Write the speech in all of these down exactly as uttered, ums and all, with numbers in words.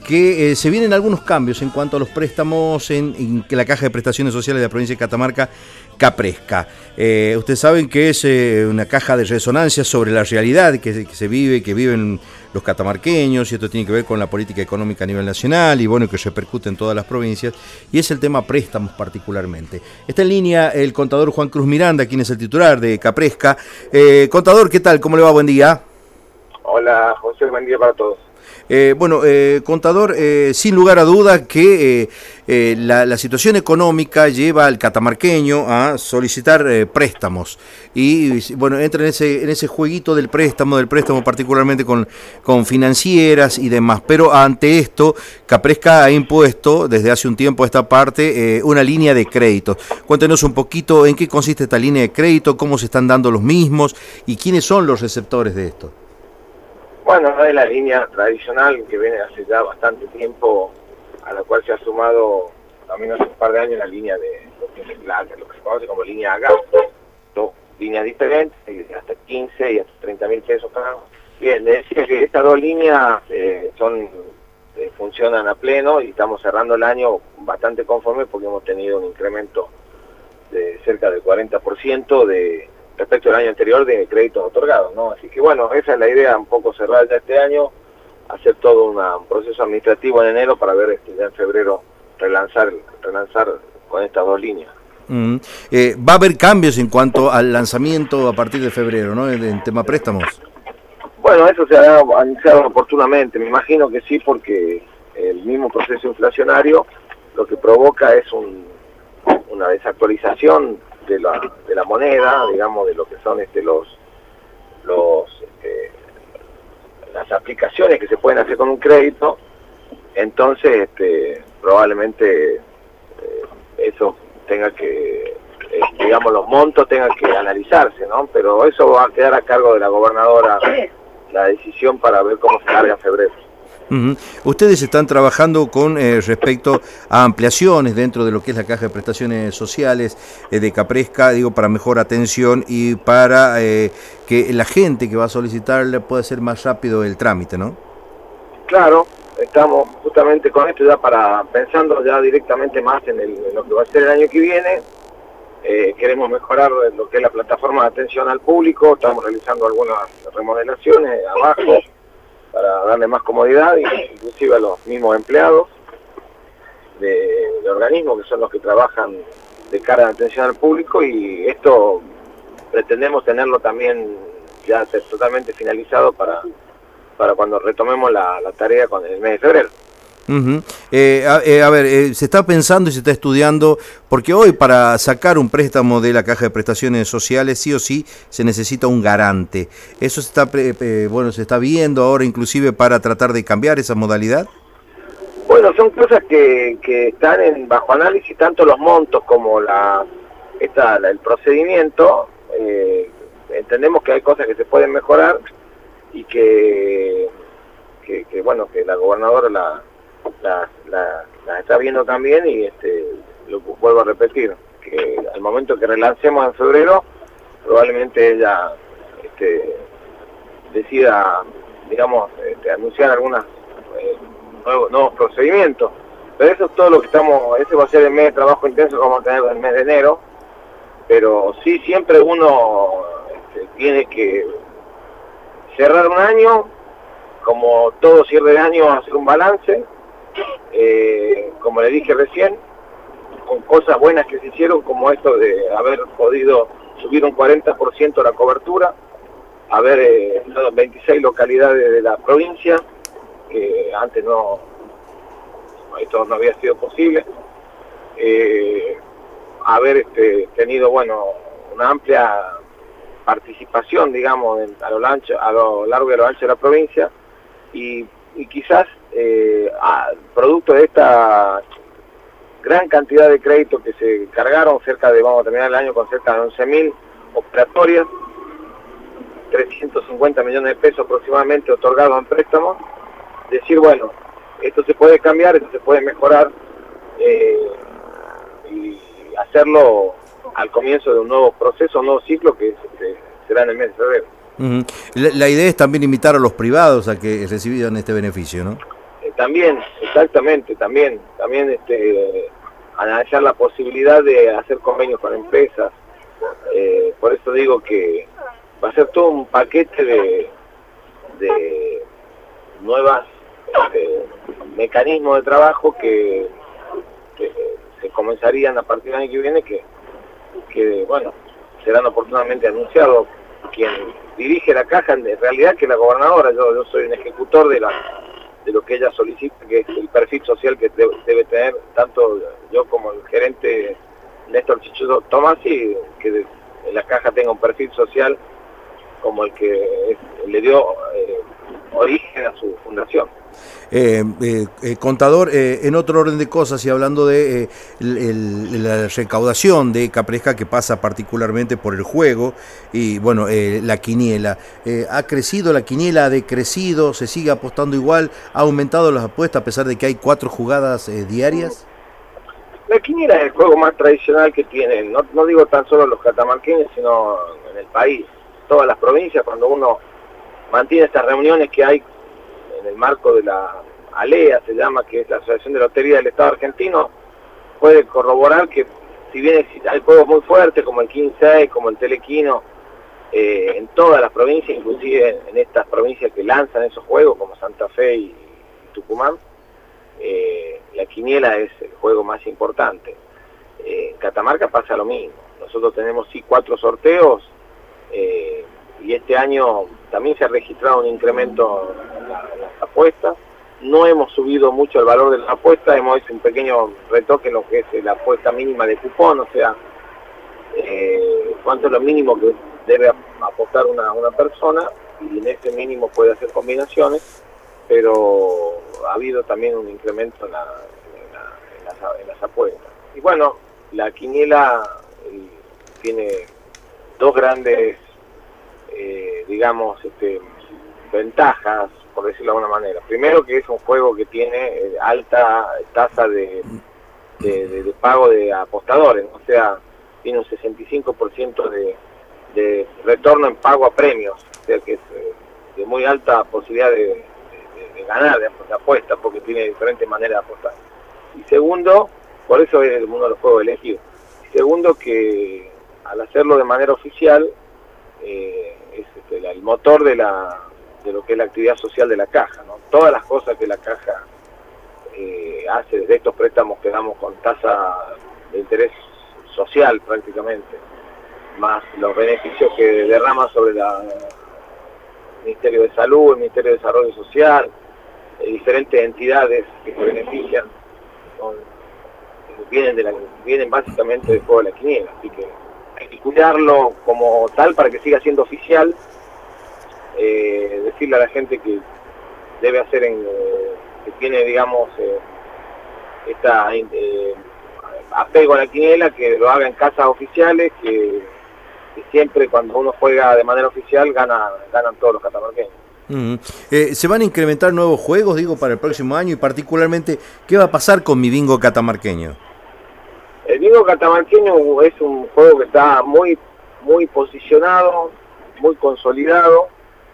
que eh, se vienen algunos cambios en cuanto a los préstamos en, en la Caja de Prestaciones Sociales de la provincia de Catamarca, Capresca. Eh, ustedes saben que es eh, una caja de resonancia sobre la realidad que, que se vive, que viven los catamarqueños, y esto tiene que ver con la política económica a nivel nacional y bueno, que repercute en todas las provincias, y es el tema préstamos particularmente. Está en línea el contador Juan Cruz Miranda, quien es el titular de Capresca. Eh, contador, ¿qué tal? ¿Cómo le va? Buen día. Hola, José, buen día para todos. Eh, bueno, eh, contador, eh, sin lugar a duda que eh, eh, la, la situación económica lleva al catamarqueño a solicitar eh, préstamos y bueno, entra en ese en ese jueguito del préstamo, del préstamo particularmente con, con financieras y demás, pero ante esto Capresca ha impuesto desde hace un tiempo a esta parte eh, una línea de crédito. Cuéntenos un poquito en qué consiste esta línea de crédito, cómo se están dando los mismos y quiénes son los receptores de esto. Bueno, es la línea tradicional que viene hace ya bastante tiempo, a la cual se ha sumado también hace un par de años la línea de lo que, es la, lo que se conoce como línea A G A P, dos líneas diferentes, hasta quince y hasta treinta mil pesos cada uno. Bien, le decía que estas dos líneas eh, son eh, funcionan a pleno y estamos cerrando el año bastante conforme porque hemos tenido un incremento de cerca del cuarenta por ciento de respecto al año anterior de créditos otorgados, ¿no? Así que bueno, esa es la idea, un poco cerrar ya este año, hacer todo una, un proceso administrativo en enero para ver este, ya en febrero relanzar, relanzar con estas dos líneas. Mm. Eh, ¿Va a haber cambios en cuanto al lanzamiento a partir de febrero, ¿no? En, en tema préstamos. Bueno, eso se ha anunciado oportunamente, me imagino que sí, porque el mismo proceso inflacionario lo que provoca es un, una desactualización de la, de la moneda, digamos, de lo que son este los los este, las aplicaciones que se pueden hacer con un crédito. Entonces este, probablemente eh, eso tenga que, eh, digamos, los montos tengan que analizarse, ¿no? Pero eso va a quedar a cargo de la gobernadora la decisión para ver cómo se larga en febrero. Uh-huh. Ustedes están trabajando con eh, respecto a ampliaciones dentro de lo que es la Caja de Prestaciones Sociales eh, de Capresca, digo, para mejor atención y para eh, que la gente que va a solicitarle pueda hacer más rápido el trámite, ¿no? Claro, estamos justamente con esto ya para pensando ya directamente más en, el, en lo que va a ser el año que viene. Eh, queremos mejorar lo que es la plataforma de atención al público, estamos realizando algunas remodelaciones abajo para darle más comodidad, inclusive a los mismos empleados de, de organismos que son los que trabajan de cara a atención al público, y esto pretendemos tenerlo también ya totalmente finalizado para, para cuando retomemos la, la tarea con el mes de febrero. Uh-huh. eh, a, eh, a ver, eh, se está pensando y se está estudiando, porque hoy para sacar un préstamo de la Caja de Prestaciones Sociales sí o sí se necesita un garante. ¿Eso se está, eh, bueno, se está viendo ahora inclusive para tratar de cambiar esa modalidad? Bueno, son cosas que, que están en bajo análisis, tanto los montos como la, esta, la el procedimiento. Eh, entendemos que hay cosas que se pueden mejorar y que, que, que bueno, que la gobernadora la La, la, la está viendo también, y este lo vuelvo a repetir, que al momento que relancemos en febrero probablemente ella este, decida, digamos, este, anunciar algunos eh, nuevos, nuevos procedimientos, pero eso es todo lo que estamos, ese va a ser el mes de trabajo intenso que vamos a tener el mes de enero, pero sí siempre uno este, tiene que cerrar un año, como todo cierre de año, hacer un balance. Eh, como le dije recién, con cosas buenas que se hicieron, como esto de haber podido subir un cuarenta por ciento la cobertura, haber eh, veintiséis localidades de la provincia, que antes no, esto no había sido posible, eh, haber este, tenido, bueno, una amplia participación, digamos, en, a, lo ancho, a lo largo y a lo ancho de la provincia, y, y quizás Eh, a, producto de esta gran cantidad de créditos que se cargaron, cerca de, vamos a terminar el año con cerca de once mil operatorias, trescientos cincuenta millones de pesos aproximadamente otorgados en préstamos, decir, bueno, esto se puede cambiar, esto se puede mejorar, eh, y hacerlo al comienzo de un nuevo proceso, un nuevo ciclo que este, será en el mes de febrero. Uh-huh. la, la idea es también invitar a los privados a que reciban este beneficio, ¿no? también, exactamente, también, también este, analizar la posibilidad de hacer convenios con empresas. Eh, por eso digo que va a ser todo un paquete de, de nuevas este, mecanismos de trabajo que, que se comenzarían a partir del año que viene, que, que bueno, serán oportunamente anunciados. Quien dirige la caja en realidad que la gobernadora, yo, yo soy un ejecutor de la de lo que ella solicita, que es el perfil social que debe, debe tener tanto yo como el gerente Néstor Chichudo Tomasi, que de, la caja tenga un perfil social como el que es, le dio eh, origen a su fundación. Eh, eh, eh, contador, eh, en otro orden de cosas y hablando de eh, el, el, la recaudación de Capresca, que pasa particularmente por el juego y bueno, eh, la quiniela, eh, ¿ha crecido la quiniela, ha decrecido, se sigue apostando igual, ha aumentado las apuestas a pesar de que hay cuatro jugadas eh, diarias? La quiniela es el juego más tradicional que tienen, no, no digo tan solo los catamarqueños, sino en el país, todas las provincias. Cuando uno mantiene estas reuniones que hay en el marco de la ALEA, se llama, que es la Asociación de Lotería del Estado Argentino, puede corroborar que si bien hay juegos muy fuertes como el quince seis, como el Telequino, eh, en todas las provincias, inclusive en estas provincias que lanzan esos juegos como Santa Fe y, y Tucumán, eh, la quiniela es el juego más importante. Eh, en Catamarca pasa lo mismo, nosotros tenemos sí cuatro sorteos, eh, y este año también se ha registrado un incremento en, la, en las apuestas. No hemos subido mucho el valor de las apuestas, hemos hecho un pequeño retoque en lo que es la apuesta mínima de cupón, o sea, eh, cuánto es lo mínimo que debe apostar una, una persona, y en ese mínimo puede hacer combinaciones, pero ha habido también un incremento en, la, en, la, en, las, en las apuestas. Y bueno, la quiniela eh, tiene dos grandes Eh, digamos, este, ventajas, por decirlo de alguna manera. Primero, que es un juego que tiene eh, alta tasa de, de, de, de pago de apostadores, o sea, tiene un sesenta y cinco por ciento de, de retorno en pago a premios, o sea que es eh, de muy alta posibilidad de, de, de ganar, de, de apuestas, porque tiene diferentes maneras de apostar. Y segundo, por eso es uno de los juegos elegidos. Y segundo, que al hacerlo de manera oficial, eh, es este, el motor de la de lo que es la actividad social de la caja, ¿no? Todas las cosas que la caja eh, hace, desde estos préstamos que damos con tasa de interés social prácticamente, más los beneficios que derrama sobre la, el Ministerio de Salud, el Ministerio de Desarrollo Social, eh, diferentes entidades que se benefician, son, vienen, de la, vienen básicamente del juego de la quiniela, así que hay que cuidarlo como tal para que siga siendo oficial, eh, decirle a la gente que debe hacer, en, eh, que tiene, digamos, eh, esta eh, apego a la quiniela, que lo haga en casas oficiales, que, que siempre cuando uno juega de manera oficial gana, ganan todos los catamarqueños. Uh-huh. eh, ¿Se van a incrementar nuevos juegos, digo, para el próximo año? Y particularmente, ¿qué va a pasar con mi bingo catamarqueño? El bingo catamarqueño es un juego que está muy, muy posicionado, muy consolidado,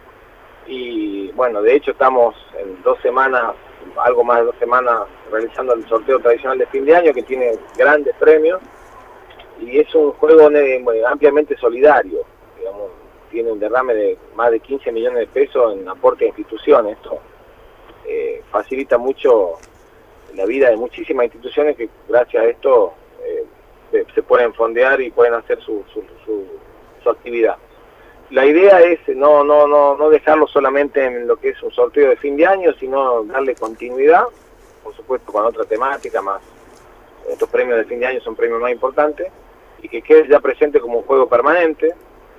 y bueno, de hecho estamos en dos semanas, algo más de dos semanas, realizando el sorteo tradicional de fin de año, que tiene grandes premios, y es un juego ampliamente solidario, digamos, tiene un derrame de más de quince millones de pesos en aporte a instituciones. Esto eh, facilita mucho la vida de muchísimas instituciones que gracias a esto eh, se, se pueden fondear y pueden hacer su, su, su, su actividad. La idea es no, no, no, no dejarlo solamente en lo que es un sorteo de fin de año, sino darle continuidad, por supuesto con otra temática más. Estos premios de fin de año son premios más importantes, y que quede ya presente como un juego permanente,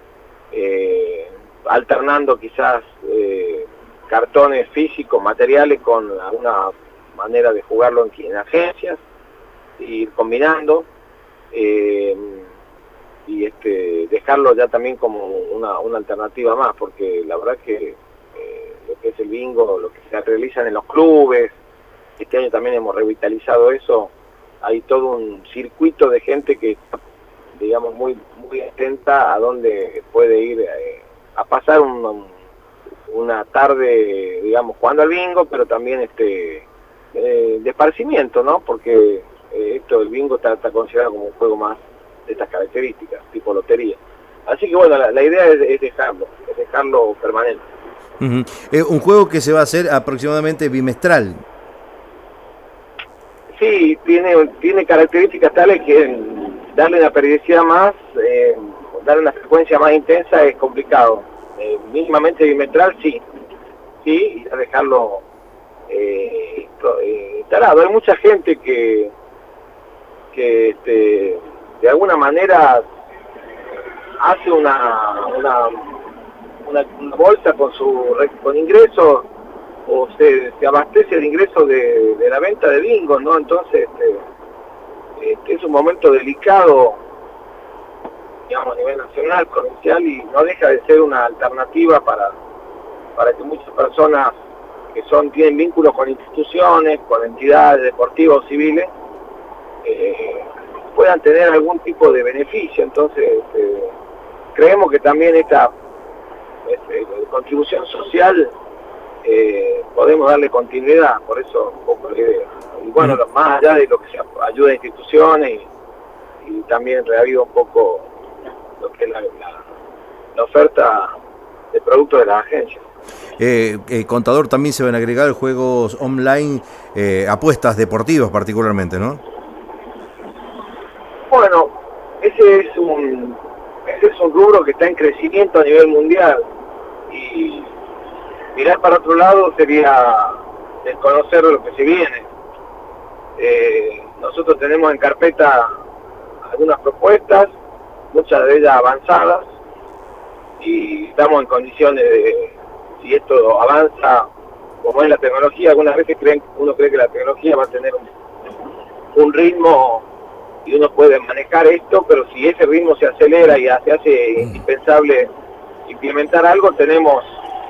eh, alternando quizás eh, cartones físicos, materiales, con alguna manera de jugarlo en, en agencias, ir combinando, eh, y este, dejarlo ya también como una, una alternativa más, porque la verdad que eh, lo que es el bingo, lo que se realizan en los clubes, este año también hemos revitalizado eso, hay todo un circuito de gente que digamos muy muy atenta a dónde puede ir eh, a pasar un, un, una tarde, digamos, jugando al bingo, pero también este eh, de esparcimiento, ¿no? Porque eh, esto, el bingo está, está considerado como un juego más de estas características, tipo lotería. Así que bueno, la, la idea es, es dejarlo, es dejarlo permanente. Uh-huh. Eh, un juego que se va a hacer aproximadamente bimestral. Sí, tiene, tiene características tales que darle una periodicidad más, eh, darle una frecuencia más intensa es complicado. Eh, mínimamente bimestral sí, sí, y dejarlo eh, instalado. Hay mucha gente que, que este, de alguna manera hace una, una, una, una bolsa con su con ingresos, o se, se abastece de ingresos de, de la venta de bingo, ¿no? Entonces este, este es un momento delicado, digamos, a nivel nacional, provincial, y no deja de ser una alternativa para, para que muchas personas que son tienen vínculos con instituciones, con entidades deportivas o civiles, eh, puedan tener algún tipo de beneficio. Entonces este, creemos que también esta este, contribución social Eh, podemos darle continuidad, por eso un poco la idea. Y bueno, mm. más allá de lo que se ayuda a instituciones y, y también reaviva un poco lo que es la, la, la oferta de productos de las agencias. Eh, eh, contador, también se van a agregar juegos online, eh, apuestas deportivas particularmente, ¿no? Bueno, ese es un ese es un rubro que está en crecimiento a nivel mundial, y mirar para otro lado sería desconocer lo que se viene. Eh, nosotros tenemos en carpeta algunas propuestas, muchas de ellas avanzadas, y estamos en condiciones de, si esto avanza como es la tecnología, algunas veces creen, uno cree que la tecnología va a tener un, un ritmo y uno puede manejar esto, pero si ese ritmo se acelera y se hace indispensable implementar algo, tenemos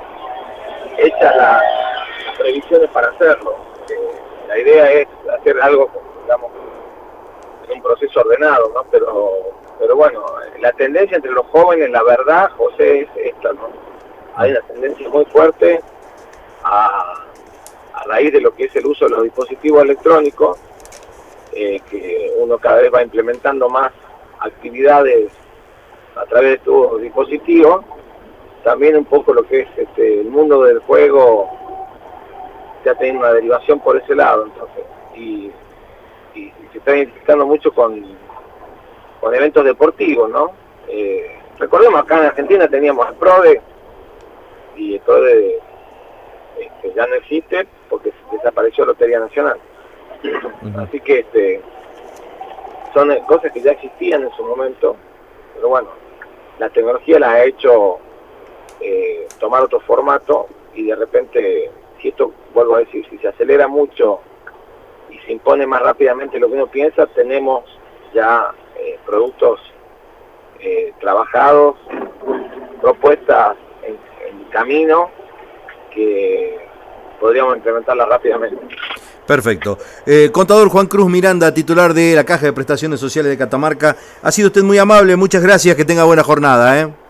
hechas las, las previsiones para hacerlo. Eh, la idea es hacer algo, digamos, en un proceso ordenado, ¿no? Pero, pero bueno, la tendencia entre los jóvenes, la verdad, José, es esta, ¿no? Hay una tendencia muy fuerte a, a raíz de lo que es el uso de los dispositivos electrónicos, eh, que uno cada vez va implementando más actividades a través de estos dispositivos. También un poco lo que es este, el mundo del juego ya tiene una derivación por ese lado, entonces, y, y, y se está identificando mucho con, con eventos deportivos, ¿no? Eh, recordemos, acá en Argentina teníamos el PRODE, y el PRODE este, ya no existe porque desapareció Lotería Nacional. Uh-huh. Así que este, son cosas que ya existían en su momento, pero bueno, la tecnología las ha hecho Eh, tomar otro formato, y de repente, si esto, vuelvo a decir, si se acelera mucho y se impone más rápidamente lo que uno piensa, tenemos ya eh, productos eh, trabajados, propuestas en, en camino, que podríamos implementarlas rápidamente. Perfecto. Eh, contador Juan Cruz Miranda, titular de la Caja de Prestaciones Sociales de Catamarca, ha sido usted muy amable, muchas gracias, que tenga buena jornada, ¿eh?